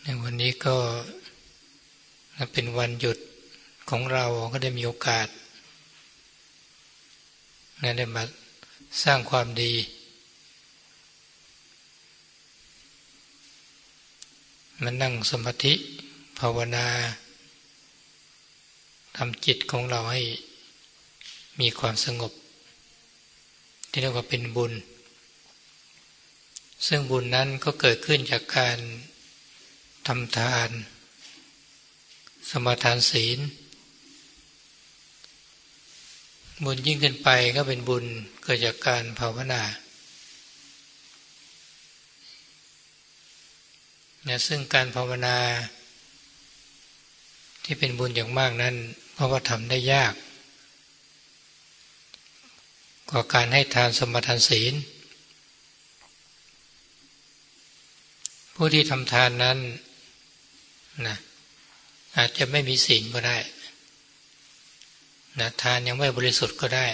ในวันนี้ก็เป็นวันหยุดของเราก็ได้มีโอกาสได้มาสร้างความดีมานั่งสมาธิภาวนาทำจิตของเราให้มีความสงบที่เรียกว่าเป็นบุญซึ่งบุญนั้นก็เกิดขึ้นจากการทำทานสมาทานศีลบุญยิ่งขึ้นไปก็เป็นบุญเกิดจากการภาวนาซึ่งการภาวนาที่เป็นบุญอย่างมากนั้นเพราะว่าทำได้ยากกว่าการให้ทานสมาทานศีลผู้ที่ทำทานนั้นอาจจะไม่มีศีลก็ได้ทานยังไม่บริสุทธิ์ก็ได้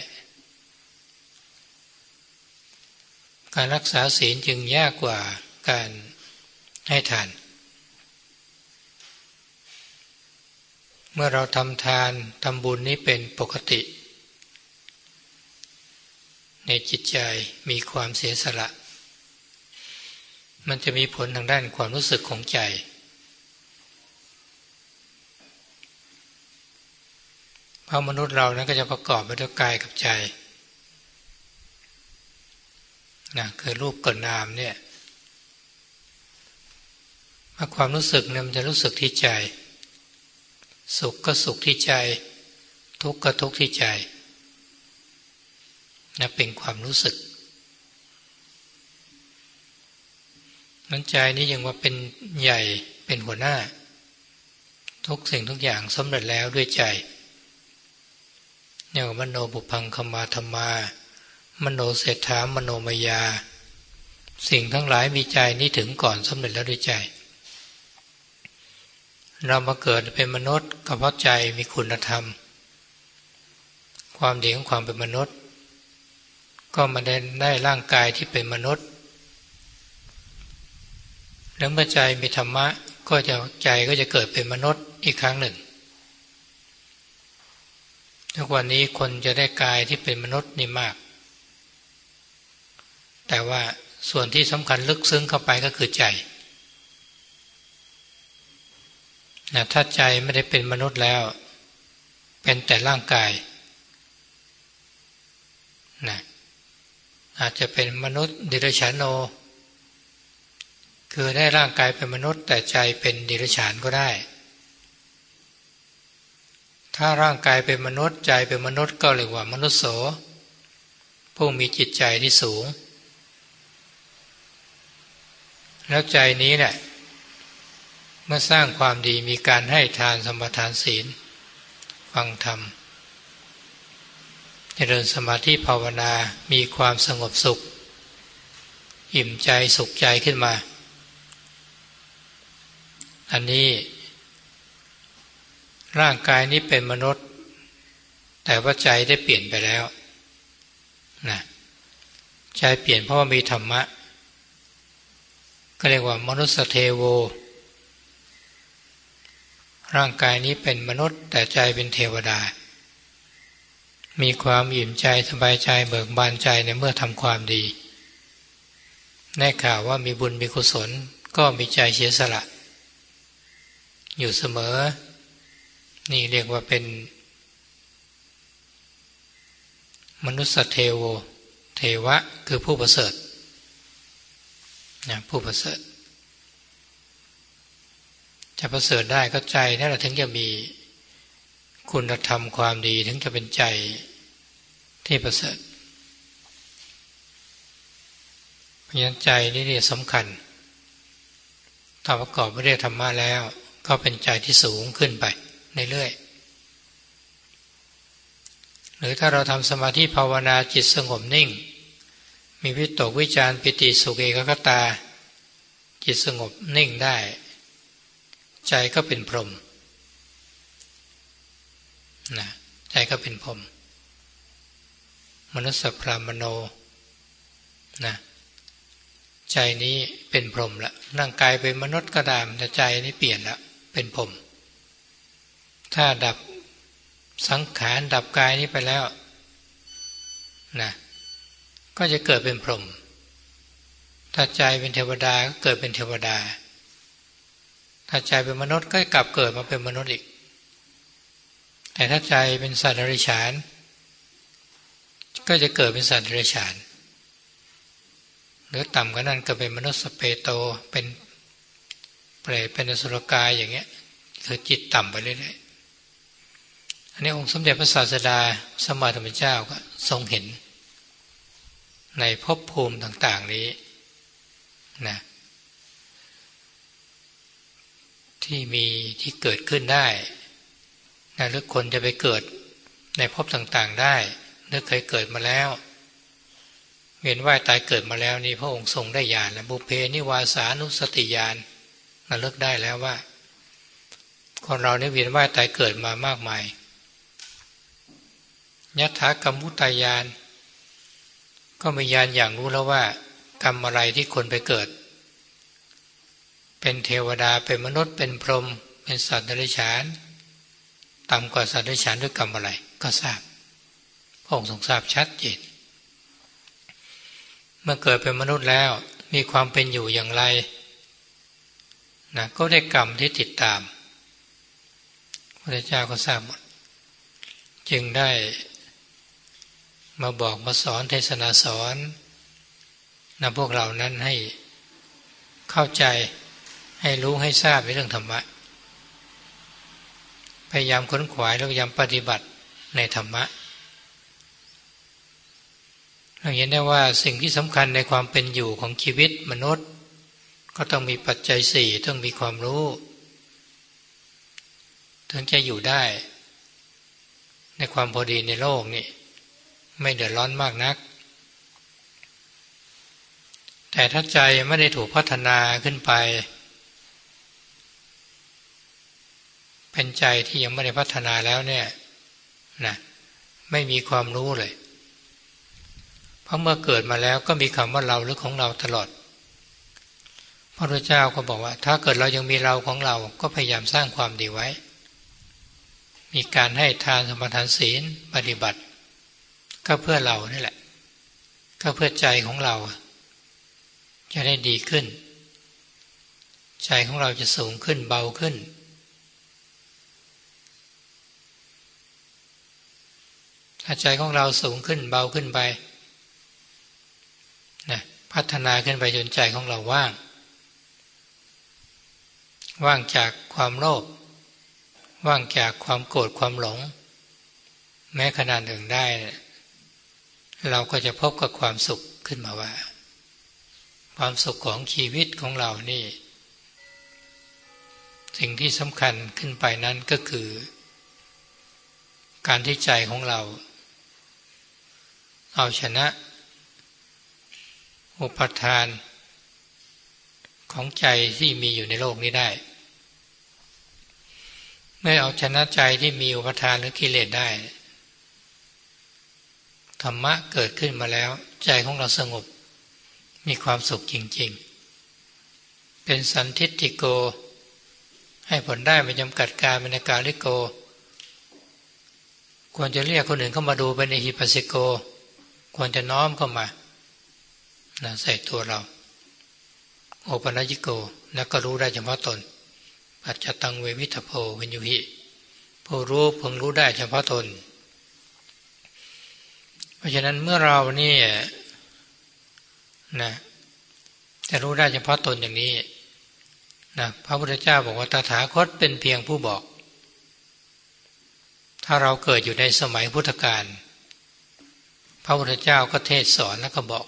การรักษาศีลจึงยากกว่าการให้ทานเมื่อเราทำทานทำบุญนี้เป็นปกติในจิตใจมีความเสียสละมันจะมีผลทางด้านความรู้สึกของใจเพราะมนุษย์เรานั้นก็จะประกอบไปด้วยกายกับใจคือรูปกับนามเนี่ยความรู้สึกเนี่ยมันจะรู้สึกที่ใจสุขก็สุขที่ใจทุกข์ก็ทุกข์ที่ใจเป็นความรู้สึกนั้นใจนี้ยังว่าเป็นใหญ่เป็นหัวหน้าทุกสิ่งทุกอย่างสำเร็จแล้วด้วยใจเนี่ยมโนบุพังคมาธรรมามโนเศรษฐามโนมยาสิ่งทั้งหลายมีใจนี้ถึงก่อนสำเร็จแล้วด้วยใจเรามาเกิดเป็นมนุษย์ก็เพราะใจมีคุณธรรมความดีของความเป็นมนุษย์ก็มาได้ร่างกายที่เป็นมนุษย์แล้วเมื่อใจมีธรรมะใจก็จะเกิดเป็นมนุษย์อีกครั้งหนึ่งทุกวันนี้คนจะได้กายที่เป็นมนุษย์นี่มากแต่ว่าส่วนที่สำคัญลึกซึ้งเข้าไปก็คือใจถ้าใจไม่ได้เป็นมนุษย์แล้วเป็นแต่ร่างกายอาจจะเป็นมนุษย์เดรัจฉานโนคือได้ร่างกายเป็นมนุษย์แต่ใจเป็นเดรัจฉานก็ได้ถ้าร่างกายเป็นมนุษย์ใจเป็นมนุษย์ก็เรียกว่ามนุษย์โสผู้มีจิตใจที่สูงแล้วใจนี้แหละเมื่อสร้างความดีมีการให้ทานสมาทานศีลฟังธรรมเจริญสมาธิภาวนามีความสงบสุขอิ่มใจสุขใจขึ้นมาอันนี้ร่างกายนี้เป็นมนุษย์แต่ว่าใจได้เปลี่ยนไปแล้วใจเปลี่ยนเพราะว่ามีธรรมะก็เรียกว่ามนุษย์เทโวร่างกายนี้เป็นมนุษย์แต่ใจเป็นเทวดามีความอิ่มใจสบายใจเบิกบานใจในเมื่อทำความดีได้ข่าวว่ามีบุญมีกุศลก็มีใจเสียสละอยู่เสมอนี่เรียกว่าเป็นมนุษย์เทโวเทวะคือผู้ประเสริฐผู้ประเสริฐจะประเสริฐได้ก็ใจนั่นแหละถึงจะมีคุณธรรมความดีถึงจะเป็นใจที่ประเสริฐเพราะฉะนั้นใจนี่สำคัญถ้าประกอบไปด้วยธรรมะแล้วก็เป็นใจที่สูงขึ้นไปเรื่อยๆหรือถ้าเราทำสมาธิภาวนาจิตสงบนิ่งมีวิตกวิจารปิติสุขเอกคตาจิตสงบนิ่งได้ใจก็เป็นพรหมใจก็เป็นพรหมมนุสสพรามโนใจนี้เป็นพรหมละร่างกายเป็นมนุษย์ก็ตามแต่ใจนี้เปลี่ยนละเป็นพรหมถ้าดับสังขารดับกายนี้ไปแล้วนะก็จะเกิดเป็นพรหมถ้าใจเป็นเทวดาก็เกิดเป็นเทวดาถ้าใจเป็นมนุษย์ก็กลับเกิดมาเป็นมนุษย์อีกแต่ถ้าใจเป็นสัตว์เดรัจฉานก็จะเกิดเป็นสัตว์เดรัจฉานหรือต่ำกว่านั้นก็เป็นมนุษย์สเปโตเป็นเปรตเป็นอสุรกายอย่างเงี้ยคือจิตต่ำไปเรื่อยๆอันนี้องค์สมเด็จพระศาสดาสัมมาสัมพุทธเจ้าก็ทรงเห็นในภพภูมิต่างๆนี้นะที่มีที่เกิดขึ้นได้นะหรือคนจะไปเกิดในภพต่างๆได้หรือเคยเกิดมาแล้วเวียนว่ายตายเกิดมาแล้วนี่พระองค์ทรงได้ญาณและบุพเพนิวาสานุสติญาณระลึกได้แล้วว่าคนเราเนี่ยเวียนว่ายตายเกิดมามากมายยถากรรมุตายานก็มีญาณอย่างรู้แล้วว่ากรรมอะไรที่คนไปเกิดเป็นเทวดาเป็นมนุษย์เป็นพรหมเป็นสัตว์เดรัจฉานต่ำกว่าสัตว์เดรัจฉานด้วยกรรมอะไรก็ทราบพระองค์ทรงทราบชัดเจนเมื่อเกิดเป็นมนุษย์แล้วมีความเป็นอยู่อย่างไรนะก็ได้กรรมที่ติดตามพระเจ้าก็ทราบหมดจึงได้มาบอกมาสอนเทศนาสอนนะพวกเรานั้นให้เข้าใจให้รู้ให้ทราบในเรื่องธรรมะพยายามค้นขวายแล้วพยายามปฏิบัติในธรรมะเราเห็นได้ว่าสิ่งที่สำคัญในความเป็นอยู่ของชีวิตมนุษย์ก็ต้องมีปัจจัยสี่ต้องมีความรู้ถึงจะอยู่ได้ในความพอดีในโลกนี่ไม่เดือดร้อนมากนักแต่ถ้าใจไม่ได้ถูกพัฒนาขึ้นไปเป็นใจที่ยังไม่ได้พัฒนาแล้วเนี่ยนะไม่มีความรู้เลยเพราะเมื่อเกิดมาแล้วก็มีคำว่าเราหรือของเราตลอดพระพุทธเจ้าก็บอกว่าถ้าเกิดเรายังมีเราของเราก็พยายามสร้างความดีไว้มีการให้ทานสมาทานศีลปฏิบัติก็เพื่อเรานี่แหละก็เพื่อใจของเราจะได้ดีขึ้นใจของเราจะสูงขึ้นเบาขึ้นถ้าใจของเราสูงขึ้นเบาขึ้นไปนะพัฒนาขึ้นไปจนใจของเราว่างจากความโลภว่างจากความโกรธความหลงแม้ขนาดหนึ่งได้เราก็จะพบกับความสุขขึ้นมาว่าความสุขของชีวิตของเรานี่สิ่งที่สำคัญขึ้นไปนั้นก็คือการที่ใจของเราเอาชนะอุปทานของใจที่มีอยู่ในโลกนี้ได้เมื่อเอาชนะใจที่มีอุปทานหรือกิเลสได้ธรรมะเกิดขึ้นมาแล้วใจของเราสงบมีความสุขจริงๆเป็นสันทิฏฐิโกให้ผลได้ไม่จำกัดการเป็นกาลิโกควรจะเรียกคนอื่นเข้ามาดูเป็นอิหิปัสสิโกควรจะน้อมเข้ามาใส่ตัวเราโอปัญญิโกแล้วก็รู้ได้เฉพาะตนปัจจตังเววิทโพวิญญูหิผู้รู้เพิ่งรู้ได้เฉพาะตนเพราะฉะนั้นเมื่อเรานี่นะจะรู้ได้เฉพาะตนอย่างนี้นะพระพุทธเจ้าบอกว่าตถาคตเป็นเพียงผู้บอกถ้าเราเกิดอยู่ในสมัยพุทธกาลพระพุทธเจ้าก็เทศสอนแล้วก็บอก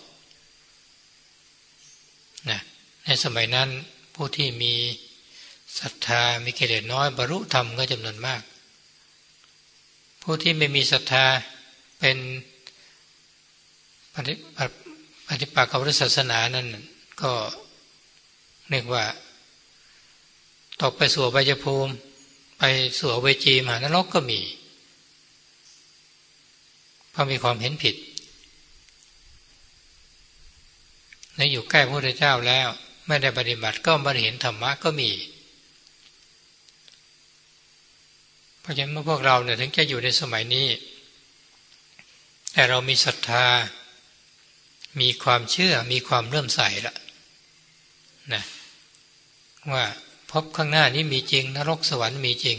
นะในสมัยนั้นผู้ที่มีศรัทธามีกิเลสน้อยบรรลุธรรมก็จำนวนมากผู้ที่ไม่มีศรัทธาเป็นปฏิปักษ์กับพุทธศาสนานั้นก็เรียกว่าตกไปสู่อบายภูมิไปสู่อเวจีมหานรกก็มีเพราะมีความเห็นผิดและอยู่ใกล้พระพุทธเจ้าแล้วไม่ได้ปฏิบัติก็ไม่ได้เห็นธรรมะก็มีเพราะฉะนั้นเมื่อพวกเราเนี่ยถึงจะอยู่ในสมัยนี้แต่เรามีศรัทธามีความเชื่อมีความเลื่อมใสละนะว่าพบข้างหน้านี้มีจริงนรกสวรรค์มีจริง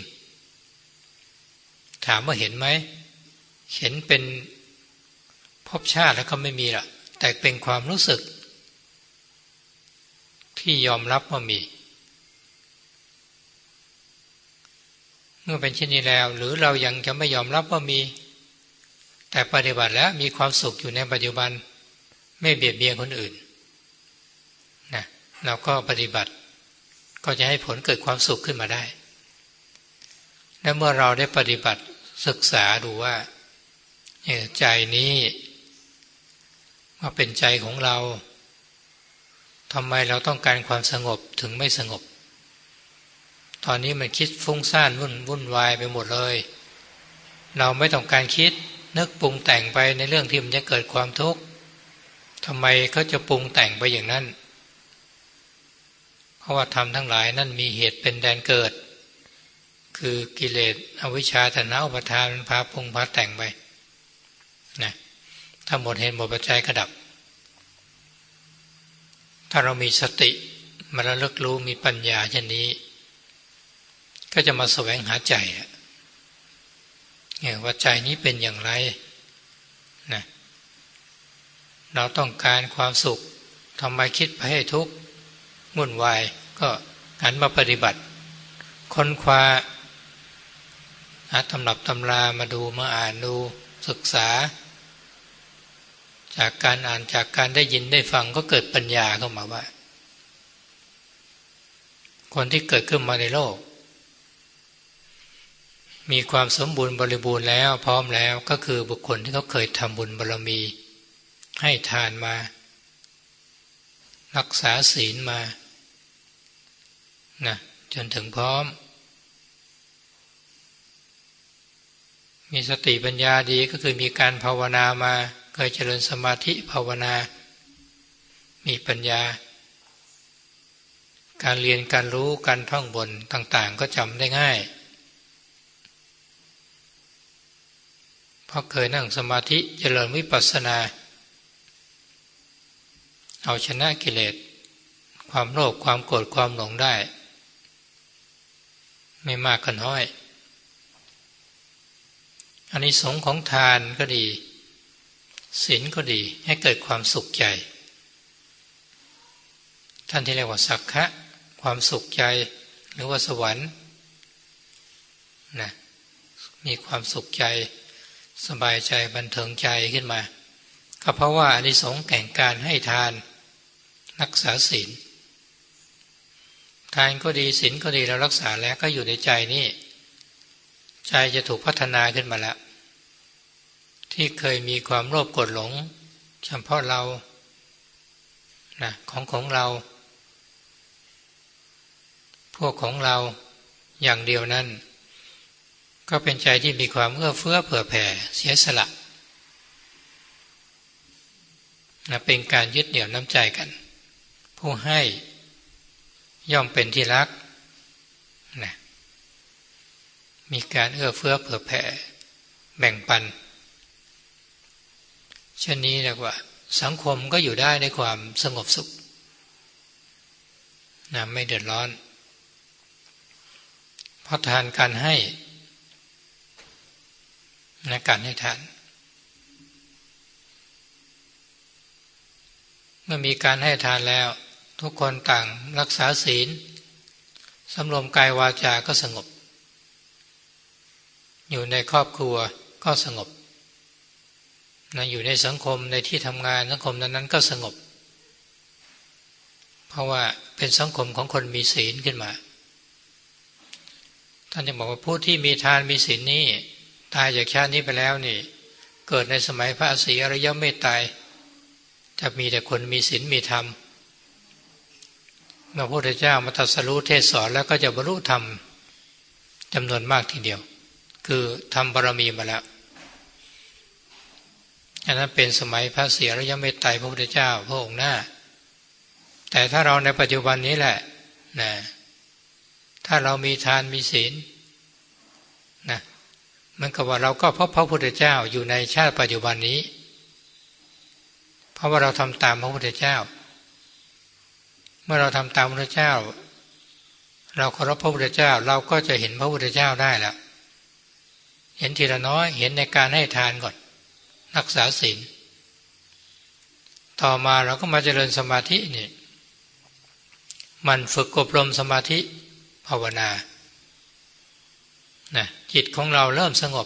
ถามว่าเห็นไหมเห็นเป็นภพชาติแล้วก็ไม่มีละแต่เป็นความรู้สึกที่ยอมรับว่ามีเมื่อเป็นเช่นนี้แล้วหรือเรายังจะไม่ยอมรับว่ามีแต่ปฏิบัติแล้วมีความสุขอยู่ในปัจจุบันไม่เบียดเบียนคนอื่นนะเราก็ปฏิบัติก็จะให้ผลเกิดความสุขขึ้นมาได้และเมื่อเราได้ปฏิบัติศึกษาดูว่าใจนี้ว่าเป็นใจของเราทำไมเราต้องการความสงบถึงไม่สงบตอนนี้มันคิดฟุ้งซ่านวุ่นวายไปหมดเลยเราไม่ต้องการคิดนึกปรุงแต่งไปในเรื่องที่มันจะเกิดความทุกข์ทำไมเขาจะปรุงแต่งไปอย่างนั้นเพราะว่าธรรมทั้งหลายนั่นมีเหตุเป็นแดนเกิดคือกิเลสอวิชชาตัณหาอุปาทานมันพาปรุงพาแต่งไปนะถ้าหมดเหตุหมดปัจจัยก็ดับถ้าเรามีสติมาระลึกรู้มีปัญญาเช่นนี้ก็จะมาแสวงหาใจว่าใจนี้เป็นอย่างไรนะเราต้องการความสุขทำไมคิดไปให้ทุกข์วุ่นวายก็หันมาปฏิบัติค้นคว้าหาตำรับตำรามาดูมาอ่านดูศึกษาจากการอ่านจากการได้ยินได้ฟังก็เกิดปัญญาเข้ามาว่าคนที่เกิดขึ้นมาในโลกมีความสมบูรณ์บริบูรณ์แล้วพร้อมแล้วก็คือบุคคลที่เขาเคยทำบุญบารมีให้ทานมารักษาศีลมานะจนถึงพร้อมมีสติปัญญาดีก็คือมีการภาวนามาเคยเจริญสมาธิภาวนามีปัญญาการเรียนการรู้การท่องบนต่างๆก็จำได้ง่ายเพราะเคยนั่งสมาธิเจริญวิปัสสนาเอาชนะกิเลสความโลภความโกรธความหลงได้ไม่มากก็น้อยอานิสงส์ของทานก็ดีศีลก็ดีให้เกิดความสุขใจท่านที่เรียกว่าสักขะความสุขใจหรือว่าสวรรค์นะมีความสุขใจสบายใจบันเทิงใจขึ้นมาก็เพราะว่าอานิสงส์แห่งการให้ทานรักษาศีลทานก็ดีศีลก็ดีเรารักษาแล้วก็อยู่ในใจนี่ใจจะถูกพัฒนาขึ้นมาแล้วที่เคยมีความโลภโกรธหลงเฉพาะเรานะของเราพวกของเราอย่างเดียวนั้นก็เป็นใจที่มีความเอื้อเฟื้อเผื่อแผ่เสียสละนะเป็นการยึดเหนี่ยวน้ำใจกันผู้ให้ย่อมเป็นที่รักนะมีการเอื้อเฟื้อเผื่อแผ่แบ่งปันเช่นนี้เรียกว่าสังคมก็อยู่ได้ในความสงบสุขนะไม่เดือดร้อนเพราะทานการให้นะการให้ทานเมื่อมีการให้ทานแล้วทุกคนต่างรักษาศีลสำรวมกายวาจาก็สงบอยู่ในครอบครัวก็สงบนะอยู่ในสังคมในที่ทำงานสังคมนั้นก็สงบเพราะว่าเป็นสังคมของคนมีศีลขึ้นมาท่านจะบอกว่าผู้ที่มีทานมีศีลนี้ตายจากชาตินี้ไปแล้วนี่เกิดในสมัยพระศรีอริยเมตไตรจะมีแต่คนมีศีลมีธรรมเมื่อพระพุทธเจ้ามาตรัสรู้เทศสอนแล้วก็จะบรรลุธรรมจำนวนมากทีเดียวคือทำบารมีมาแล้วอันนั้นเป็นสมัยพระศรีอริยเมตไตรพระพุทธเจ้าพระองค์หน้าแต่ถ้าเราในปัจจุบันนี้แหละนะถ้าเรามีทานมีศีลนะมันก็ว่าเราก็พบพระพุทธเจ้าอยู่ในชาติปัจจุบันนี้เพราะว่าเราทำตามพระพุทธเจ้าเมื่อเราทำตามพระพุทธเจ้าเราเคารพพระพุทธเจ้าเราก็จะเห็นพระพุทธเจ้าได้แล้วเห็นทีละน้อยเห็นในการให้ทานก่อนรักษาศีลต่อมาเราก็มาเจริญสมาธินี่มันฝึกอบรมสมาธิภาวนานะจิตของเราเริ่มสงบ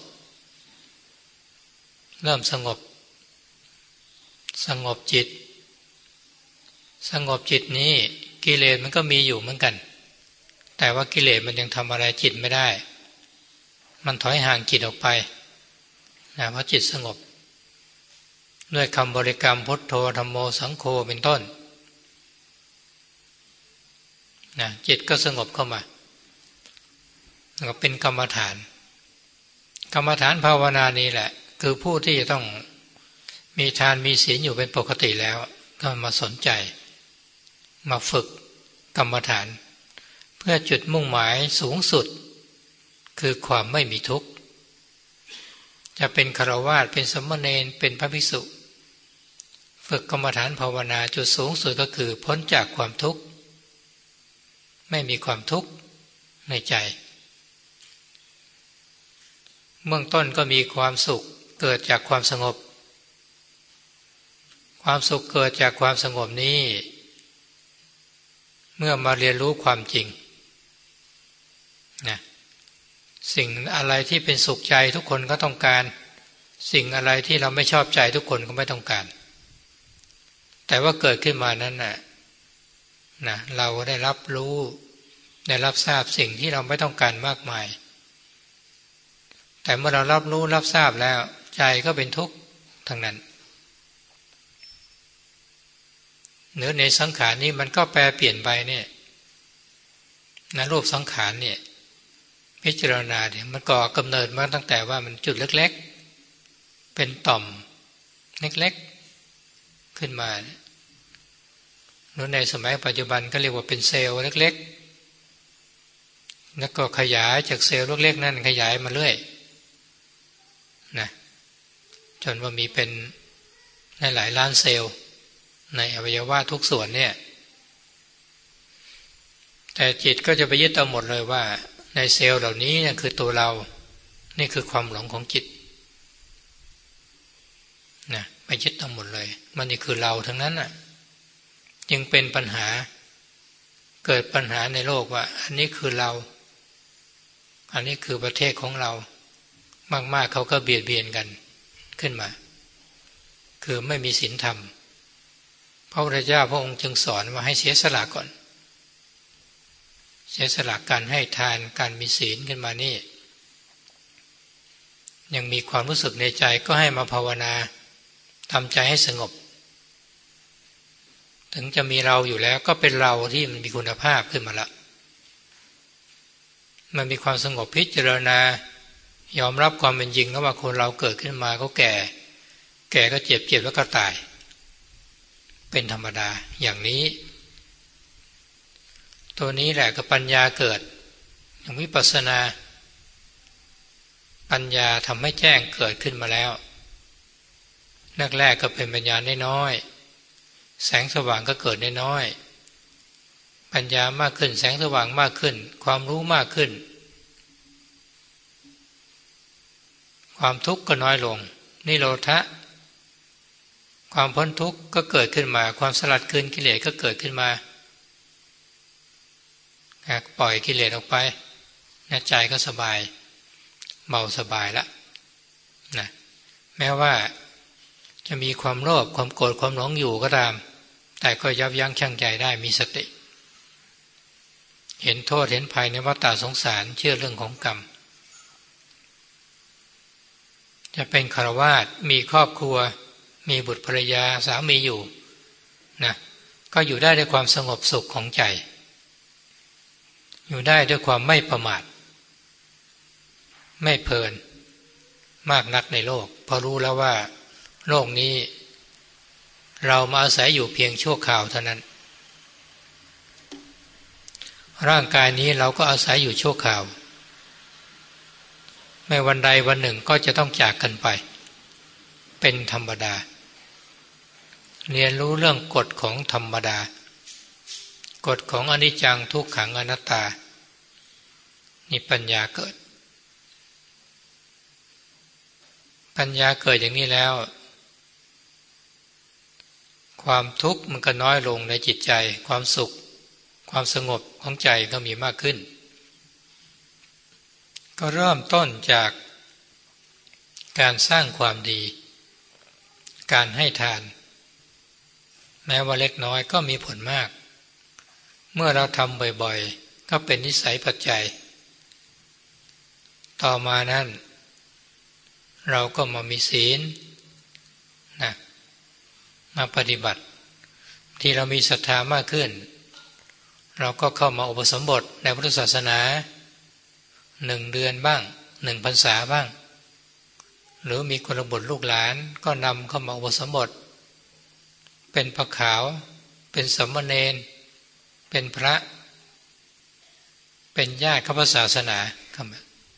จิตสงบจิตนี้กิเลสมันก็มีอยู่เหมือนกันแต่ว่ากิเลสมันยังทำอะไรจิตไม่ได้มันถอยห่างจิตออกไปนะเพราะจิตสงบด้วยคำบริกรรมพุทโธธัมโมสังโฆเป็นต้นนะจิตก็สงบเข้ามาก็เป็นกรรมฐานภาวนานี้แหละคือผู้ที่จะต้องมีทานมีศีลอยู่เป็นปกติแล้วก็มาสนใจมาฝึกกรรมฐานเพื่อจุดมุ่งหมายสูงสุดคือความไม่มีทุกข์จะเป็นฆราวาสเป็นสมณเณรเป็นพระภิกษุฝึกกรรมฐานภาวนาจุดสูงสุดก็คือพ้นจากความทุกข์ไม่มีความทุกข์ในใจเบื้องต้นก็มีความสุขเกิดจากความสงบความสุขเกิดจากความสงบนี้เมื่อมาเรียนรู้ความจริงนะสิ่งอะไรที่เป็นสุขใจทุกคนก็ต้องการสิ่งอะไรที่เราไม่ชอบใจทุกคนก็ไม่ต้องการแต่ว่าเกิดขึ้นมานั้นนะเราได้รับรู้ได้รับทราบสิ่งที่เราไม่ต้องการมากมายแต่เมื่อเรารับรู้รับทราบแล้วใจก็เป็นทุกข์ทั้งนั้นเนื้อในสังขารนี้มันก็แปรเปลี่ยนไปเนี่ยรูปสังขารเนี่ยพิจารณาเนี่ยมันก่อกำเนิดมาตั้งแต่ว่ามันจุดเล็กๆเป็นต่อมเล็กๆขึ้นมาในสมัยปัจจุบันก็เรียกว่าเป็นเซลล์เล็กๆแล้วก็ขยายจากเซลล์เล็กๆนั่นขยายมาเรื่อยนะจนว่ามีเป็นหลายล้านเซลล์ในอวัยวะทุกส่วนเนี่ยแต่จิตก็จะไปยึดเอาหมดเลยว่าในเซลล์เหล่านี้เนี่ยคือตัวเรานี่คือความหลงของจิตนะไปยึดเอาหมดเลยมันนี่คือเราทั้งนั้นน่ะจึงเป็นปัญหาเกิดปัญหาในโลกว่าอันนี้คือเราอันนี้คือประเทศของเรามากๆเขาก็เบียดเบียนกันขึ้นมาคือไม่มีศีลธรรมพระพุทธเจ้าพระองค์จึงสอนว่าให้เสียสละก่อนเสียสละการให้ทานการมีศีลขึ้นมานี่ยังมีความรู้สึกในใจก็ให้มาภาวนาทำใจให้สงบถึงจะมีเราอยู่แล้วก็เป็นเราที่มันมีคุณภาพขึ้นมาละมันมีความสงบพิจารณายอมรับความเป็นจริงว่าคนเราเกิดขึ้นมาก็แก่ก็เจ็บแล้วก็ตายเป็นธรรมดาอย่างนี้ตัวนี้แหละก็ปัญญาเกิดอย่างวิปัสสนาปัญญาทำให้แจ้งเกิดขึ้นมาแล้วแรกก็เป็นปัญญาน้อยแสงสว่างก็เกิดน้อยปัญญามากขึ้นแสงสว่างมากขึ้นความรู้มากขึ้นความทุกข์ก็น้อยลงนิโรธะความพ้นทุกข์ก็เกิดขึ้นมาความสลัดคืนกิเลสก็เกิดขึ้นมาปล่อยกิเลสออกไปใจก็สบายเบาสบายละนะแม้ว่าจะมีความโลภความโกรธความหลงอยู่ก็ตามแต่ก็ยับยั้งชั่งใจได้มีสติเห็นโทษเห็นภัยในวัฏฏะสงสารเชื่อเรื่องของกรรมจะเป็นฆราวาสมีครอบครัวมีบุตรภรรยาสามีอยู่นะก็อยู่ได้ด้วยความสงบสุขของใจอยู่ได้ด้วยความไม่ประมาทไม่เพลินมากนักในโลกเพราะรู้แล้วว่าโลกนี้เรามาอาศัยอยู่เพียงชั่วคราวเท่านั้นร่างกายนี้เราก็อาศัยอยู่ชั่วคราวไม่วันใดวันหนึ่งก็จะต้องจากกันไปเป็นธรรมดาเรียนรู้เรื่องกฎของธรรมดากฎของอนิจจังทุกขังอนัตตานี่ปัญญาเกิดปัญญาเกิดอย่างนี้แล้วความทุกข์มันก็น้อยลงในจิตใจความสุขความสงบของใจก็มีมากขึ้นก็เริ่มต้นจากการสร้างความดีการให้ทานแม้ว่าเล็กน้อยก็มีผลมากเมื่อเราทำบ่อยๆก็เป็นนิสัยปัจจัยต่อมานั้นเราก็มามีศีลนะมาปฏิบัติที่เรามีศรัทธามากขึ้นเราก็เข้ามาอุปสมบทในพุทธศาสนา1 เดือนบ้าง1 พรรษาบ้างหรือมีคนบุตรลูกหลานก็นำเข้ามาอุปสมบทเป็นพระขาวเป็นสามเณรเป็นพระเป็นญาติข้าพศาสนาครับ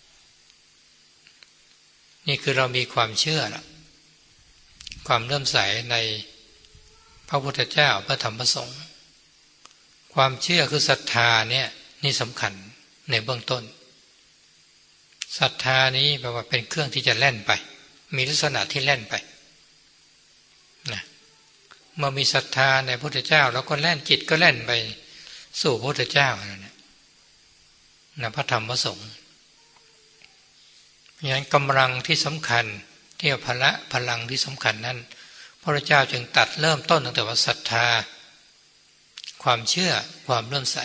นี่คือเรามีความเชื่อละความเลื่อมใสในพระพุทธเจ้าพระธรรมพระสงฆ์ความเชื่อคือศรัทธาเนี่ยนี่สำคัญในเบื้องต้นศรัทธานี้แปลว่าเป็นเครื่องที่จะแล่นไปมีลักษณะที่แล่นไปนะเมื่อมีศรัทธาในพระพุทธเจ้าแล้วก็แล่นจิตก็แล่นไปสู่พระพุทธเจ้านะพระธรรมพระสงฆ์อย่างนั้นกำลังที่สำคัญที่พลังที่สำคัญนั้นพระพุทธเจ้าจึงตัดเริ่มต้นตั้งแต่ว่าศรัทธาความเชื่อความเลื่อมใส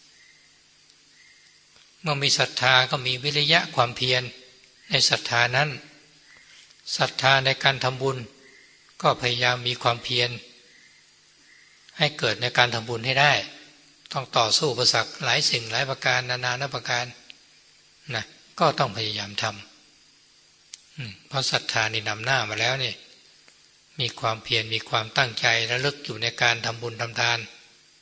เมื่อมีศรัทธาก็มีวิริยะความเพียรในศรัทธานั้นศรัทธาในการทำบุญก็พยายามมีความเพียรให้เกิดในการทำบุญให้ได้ต้องต่อสู้อุปสรรคหลายสิ่งหลายประการนานาประการนะก็ต้องพยายามทำเพราะศรัทธานี่นำหน้ามาแล้วนี่มีความเพียรมีความตั้งใจระลึกอยู่ในการทำบุญทำทาน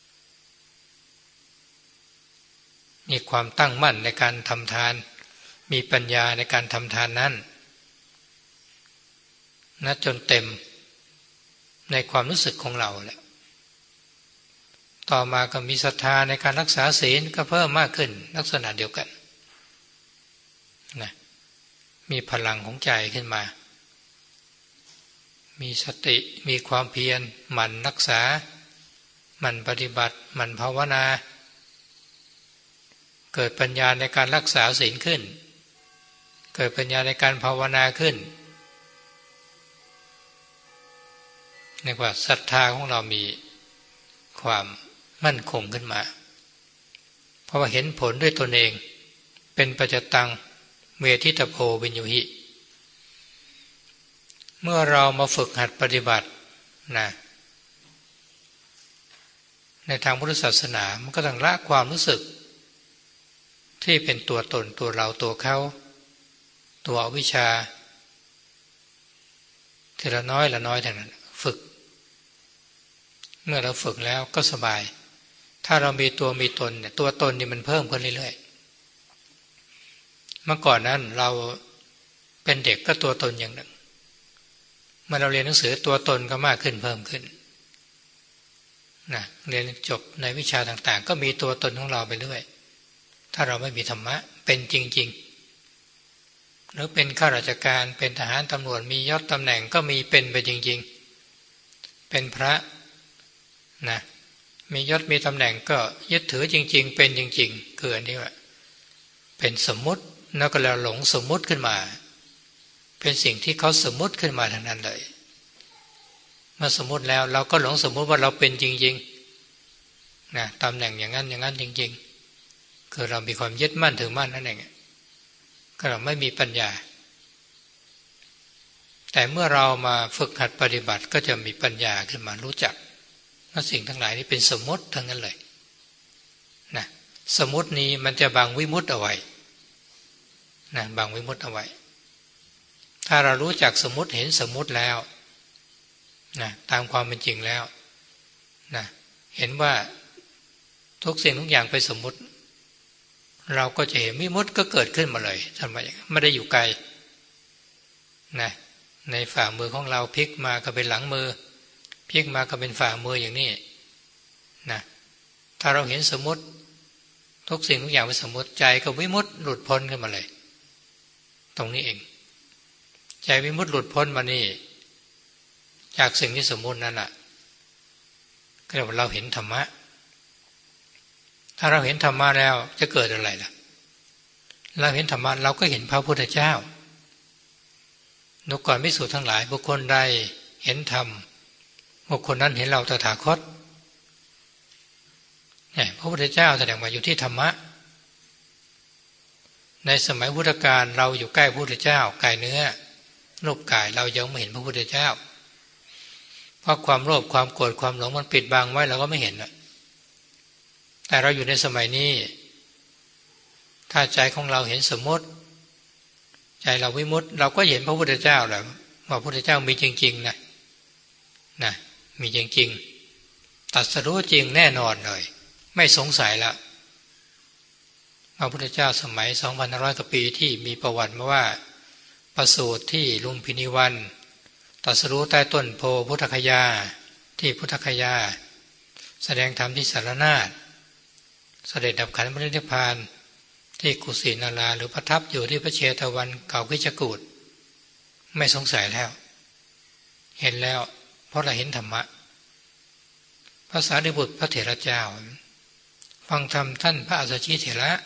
มีความตั้งมั่นในการทำทานมีปัญญาในการทำทานนั้นนะจนเต็มในความรู้สึกของเราแหละต่อมาก็มีศรัทธาในการรักษาศีลก็เพิ่มมากขึ้นลักษณะเดียวกันนะมีพลังของใจขึ้นมามีสติมีความเพียรหมั่นรักษาหมั่นปฏิบัติหมั่นภาวนาเกิดปัญญาในการรักษาศีลขึ้นเกิดปัญญาในการภาวนาขึ้นเรียกว่าศรัทธาของเรามีความมั่นคงขึ้นมาเพราะว่าเห็นผลด้วยตนเองเป็นปัจจตังเวทิตโพวิญญูหิเมื่อเรามาฝึกหัดปฏิบัตินะในทางพุทธศาสนามันก็ต้องละความรู้สึกที่เป็นตัวตนตัวเราตัวเขาตัวอวิชชาทีละน้อยละน้อยเท่านั้นฝึกเมื่อเราฝึกแล้วก็สบายถ้าเรามีตัวมีตนเนี่ยตัวตนนี่มันเพิ่มขึ้นเรื่อยๆเมื่อก่อนนั้นเราเป็นเด็กก็ตัวตนอย่างหนึ่งเมื่อเราเรียนหนังสือตัวตนก็มากขึ้นเพิ่มขึ้นนะเรียนจบในวิชาต่างๆก็มีตัวตนของเราไปเรื่อยถ้าเราไม่มีธรรมะเป็นจริงๆหรือเป็นข้าราชการเป็นทหารตำรวจมียศตำแหน่งก็มีเป็นไปจริงๆเป็นพระนะมียศมีตำแหน่งก็ยึดถือจริงๆเป็นจริงๆคืออันนี้ว่าเป็นสมมุติแล้วก็เราหลงสมมุติขึ้นมาเป็นสิ่งที่เขาสมมุติขึ้นมาทั้งนั้นเลยเมื่อสมมุติแล้วเราก็หลงสมมุติว่าเราเป็นจริงๆนะตำแหน่งอย่างนั้นอย่างนั้นจริงๆคือเรามีความยึดมั่นถือมั่นนั่นเองก็เราไม่มีปัญญาแต่เมื่อเรามาฝึกหัดปฏิบัติก็จะมีปัญญาขึ้นมารู้จักว่าสิ่งทั้งหลายนี้เป็นสมมติทั้งนั้นเลยนะสมมตินี้มันจะบังวิมุตติเอาไว้นะบังวิมุตติเอาไว้ถ้าเรารู้จักสมมติเห็นสมมติแล้วนะตามความเป็นจริงแล้วนะเห็นว่าทุกสิ่งทุกอย่างเป็นสมมติเราก็จะเห็นวิมุตติก็เกิดขึ้นมาเลยทำไมไม่ได้อยู่ไกลนะในฝ่ามือของเราพลิกมาก็เป็นหลังมือพลิกมาก็เป็นฝ่ามืออย่างนี้นะถ้าเราเห็นสมมติทุกสิ่งทุกอย่างเป็นสมมติใจก็วิมุตติหลุดพ้นขึ้นมาเลยตรงนี้เองใจวิมุตติหลุดพ้นมานี่จากสิ่งที่สมมตินั่นแหละก็เรียกว่าเราเห็นธรรมะถ้าเราเห็นธรรมะแล้วจะเกิดอะไรล่ะเราเห็นธรรมะเราก็เห็นพระพุทธเจ้าก่อนภิกษุทั้งหลายบุคคลใดเห็นธรรมบุคคลนั้นเห็นเราตถาคตเนี่ยพระพุทธเจ้าแสดงว่าอยู่ที่ธรรมะในสมัยพุทธกาลเราอยู่ใกล้พระพุทธเจ้ากายเนื้อรูปกายเรายังไม่เห็นพระพุทธเจ้าเพราะความโลภความโกรธความหลงมันปิดบังไว้เราก็ไม่เห็นแต่เราอยู่ในสมัยนี้ถ้าใจของเราเห็นสมมติใจเราวิมุตติเราก็เห็นพระพุทธเจ้าแหละว่าพระพุทธเจ้ามีจริงๆนะมีจริงๆตรัสรู้จริงแน่นอนเลยไม่สงสัยละพระพุทธเจ้าสมัย 2,500 กว่าปีที่มีประวัติมาว่าประสูติที่ลุมพินีวันตรัสรู้ใต้ต้นโพพุทธคยาที่พุทธคยาแสดงธรรมที่สารนาถเสด็จดับขันธ์ปรินิพพานที่กุสินาราหรือประทับอยู่ที่พระเชตวันเก่าคิชกูฏไม่สงสัยแล้วเห็นแล้วเพราะเราเห็นธรรมะพระสารีบุตรพระเถระเจ้าฟังธรรมท่านพระอัสสชิเถระ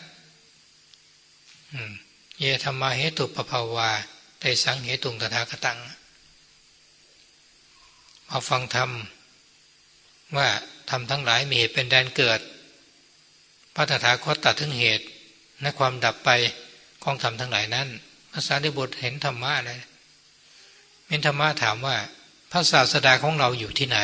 เยธรรมาเหตุปภาวาเตสังเหตุงตถาคตังพอฟังธรรมว่าธรรมทั้งหลายมีเหตุเป็นแดนเกิดพระตถาคตตัดถึงเหตุและความดับไปของธรรมทั้งหลายนั้นพระสารีบุตรเห็นธรรมะเลยเห็นธรรมะถามว่าพระศาสดาของเราอยู่ที่ไหน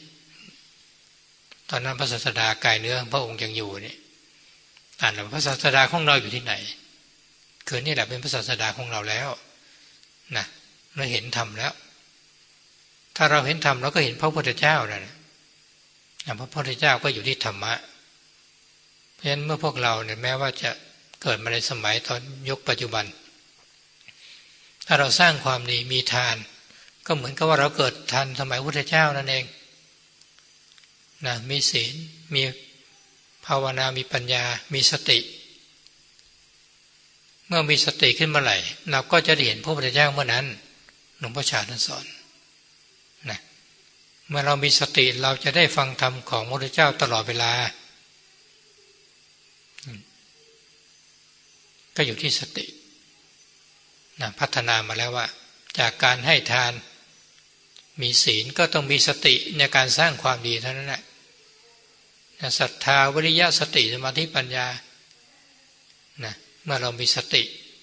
ตอนนั้นพระศาสดากายเนื้อพระองค์ยังอยู่นี่อ่านว่าพระศาสดาของเราอยู่ที่ไหนคือนี่แหละเป็นพระศาสดาของเราแล้วนะเราเห็นธรรมแล้วถ้าเราเห็นธรรมเราก็เห็นพระพุทธเจ้าแล้วนะพระพุทธเจ้าก็อยู่ที่ธรรมะเพราะฉะนั้นเมื่อพวกเราเนี่ยแม้ว่าจะเกิดมาในสมัยตอนยุคปัจจุบันถ้าเราสร้างความดีมีทานก็เหมือนกับว่าเราเกิดทันสมัยพุทธเจ้านั่นเองนะมีศีลมีภาวนามีปัญญามีสติเมื่อมีสติขึ้นมาไหร่เราก็จะเห็นพระพุทธเจ้าเมื่อนั้นหลวงพ่อชาท่านสอนนะเมื่อเรามีสติเราจะได้ฟังธรรมของพระพุทธเจ้าตลอดเวลาก็อยู่ที่สตินะพัฒนามาแล้วว่าจากการให้ทานมีศีลก็ต้องมีสติในการสร้างความดีเท่านั้นแหละศรัทธาวิริยะสติสมาธิปัญญานะเมื่อเรามีสติ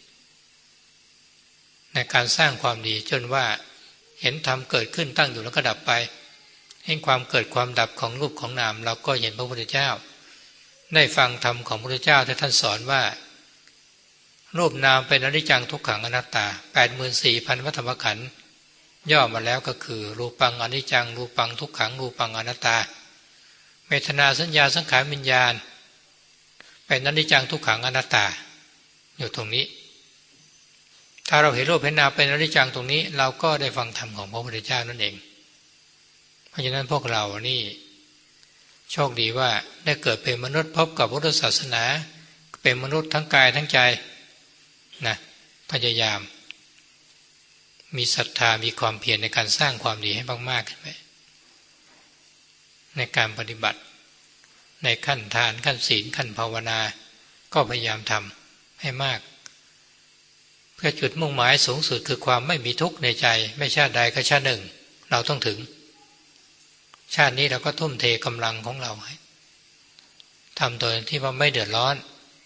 ในการสร้างความดีจนว่าเห็นธรรมเกิดขึ้นตั้งอยู่แล้วก็ดับไปเห็นความเกิดความดับของรูปของนามเราก็เห็นพระพุทธเจ้าได้ฟังธรรมของพระพุทธเจ้าที่ท่านสอนว่ารูปนามเป็นอนิจจังทุกขังอนัตตา 84,000 วัฏฏมขันธ์ย่อมาแล้วก็คือรูปังอนิจจังรูปังทุกขังรูปังอนัตตาเวทนาสัญญาสังขารวิญญาณเป็นอนิจจังทุกขังอนัตตาอยู่ตรงนี้ถ้าเราเห็นรูปเห็นนามเป็นอนิจจังตรงนี้เราก็ได้ฟังธรรมของพระพุทธเจ้านั่นเองเพราะฉะนั้นพวกเรานี่โชคดีว่าได้เกิดเป็นมนุษย์พบกับพุทธศาสนาเป็นมนุษย์ทั้งกายทั้งใจนะพยายามมีศรัทธามีความเพียรในการสร้างความดีให้มากๆขึ้นไปในการปฏิบัติในขั้นทานขั้นศีลขั้นภาวนาก็พยายามทำให้มากเพื่อจุดมุ่งหมายสูงสุดคือความไม่มีทุกข์ในใจไม่ชาติใดก็ชาติหนึ่งเราต้องถึงชาตินี้เราก็ทุ่มเทกำลังของเราให้ทำโดยที่ว่าไม่เดือดร้อน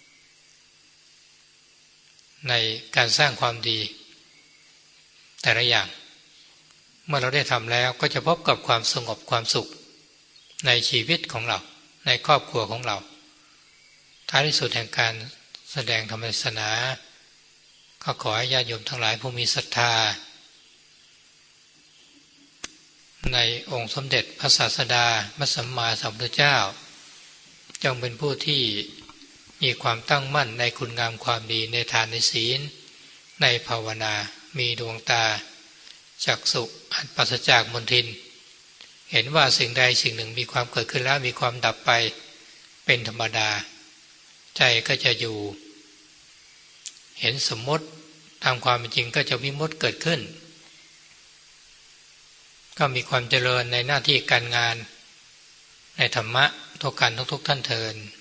ในการสร้างความดีแต่ละอย่างเมื่อเราได้ทำแล้วก็จะพบกับความสงบความสุขในชีวิตของเราในครอบครัวของเราท้ายที่สุดแห่งการแสดงธรรมเทศนาก็ขอให้ญาติโยมทั้งหลายผู้มีศรัทธาในองค์สมเด็จพระศาสดาพระสัมมาสัมพุทธเจ้าจงเป็นผู้ที่มีความตั้งมั่นในคุณงามความดีในทานในศีลในภาวนามีดวงตาจักษุอันปราศจากมลทินเห็นว่าสิ่งใดสิ่งหนึ่งมีความเกิดขึ้นแล้วมีความดับไปเป็นธรรมดาใจก็จะอยู่เห็นสมมติตามความเป็นจริงก็จะวิมุตติเกิดขึ้นก็มีความเจริญในหน้าที่การงานในธรรมะทุกท่านเทิน